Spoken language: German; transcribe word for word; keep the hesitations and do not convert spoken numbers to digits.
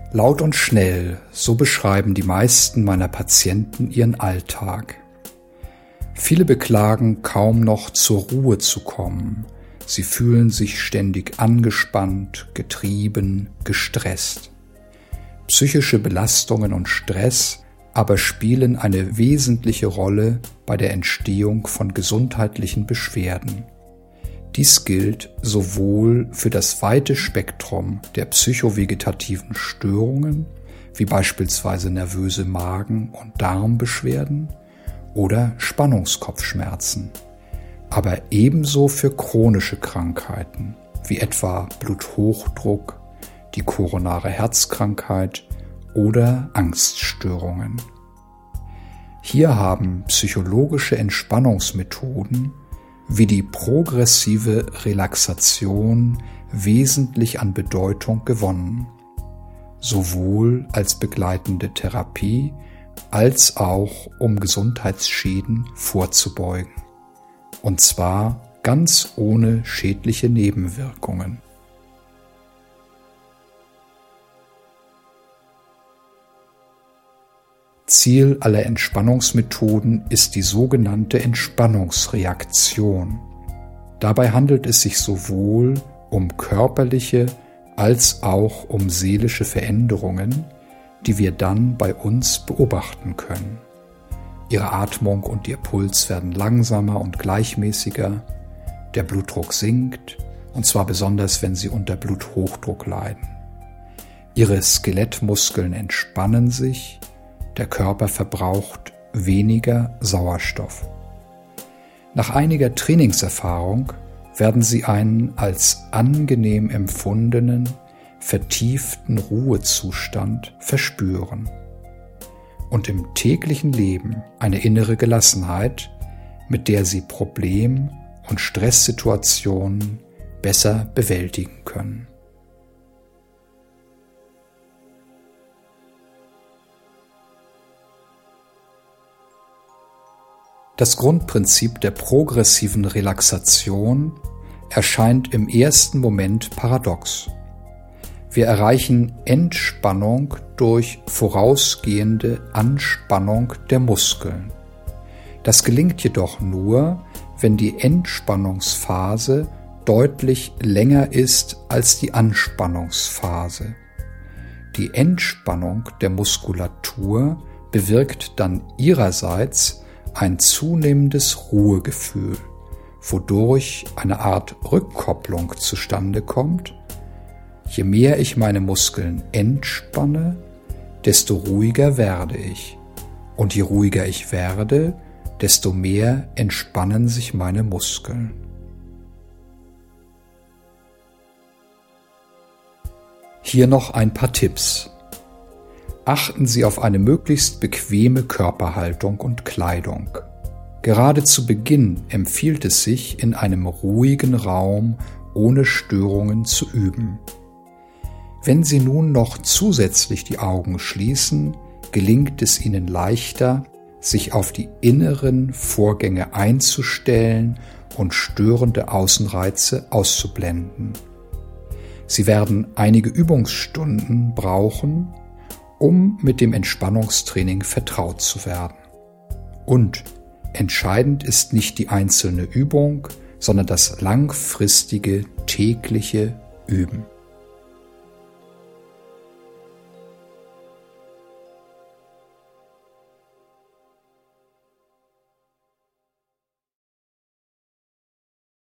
Laut und schnell, so beschreiben die meisten meiner Patienten ihren Alltag. Viele beklagen, kaum noch zur Ruhe zu kommen. Sie fühlen sich ständig angespannt, getrieben, gestresst. Psychische Belastungen und Stress aber spielen eine wesentliche Rolle bei der Entstehung von gesundheitlichen Beschwerden. Dies gilt sowohl für das weite Spektrum der psychovegetativen Störungen, wie beispielsweise nervöse Magen- und Darmbeschwerden oder Spannungskopfschmerzen, aber ebenso für chronische Krankheiten, wie etwa Bluthochdruck, die koronare Herzkrankheit oder Angststörungen. Hier haben psychologische Entspannungsmethoden wie die progressive Relaxation wesentlich an Bedeutung gewonnen, sowohl als begleitende Therapie als auch um Gesundheitsschäden vorzubeugen, und zwar ganz ohne schädliche Nebenwirkungen. Ziel aller Entspannungsmethoden ist die sogenannte Entspannungsreaktion. Dabei handelt es sich sowohl um körperliche als auch um seelische Veränderungen, die wir dann bei uns beobachten können. Ihre Atmung und ihr Puls werden langsamer und gleichmäßiger, der Blutdruck sinkt, und zwar besonders, wenn sie unter Bluthochdruck leiden. Ihre Skelettmuskeln entspannen sich, der Körper verbraucht weniger Sauerstoff. Nach einiger Trainingserfahrung werden Sie einen als angenehm empfundenen, vertieften Ruhezustand verspüren und im täglichen Leben eine innere Gelassenheit, mit der Sie Problem- und Stresssituationen besser bewältigen können. Das Grundprinzip der progressiven Relaxation erscheint im ersten Moment paradox. Wir erreichen Entspannung durch vorausgehende Anspannung der Muskeln. Das gelingt jedoch nur, wenn die Entspannungsphase deutlich länger ist als die Anspannungsphase. Die Entspannung der Muskulatur bewirkt dann ihrerseits ein zunehmendes Ruhegefühl, wodurch eine Art Rückkopplung zustande kommt. Je mehr ich meine Muskeln entspanne, desto ruhiger werde ich. Und je ruhiger ich werde, desto mehr entspannen sich meine Muskeln. Hier noch ein paar Tipps. Achten Sie auf eine möglichst bequeme Körperhaltung und Kleidung. Gerade zu Beginn empfiehlt es sich, in einem ruhigen Raum ohne Störungen zu üben. Wenn Sie nun noch zusätzlich die Augen schließen, gelingt es Ihnen leichter, sich auf die inneren Vorgänge einzustellen und störende Außenreize auszublenden. Sie werden einige Übungsstunden brauchen, um mit dem Entspannungstraining vertraut zu werden. Und entscheidend ist nicht die einzelne Übung, sondern das langfristige tägliche Üben.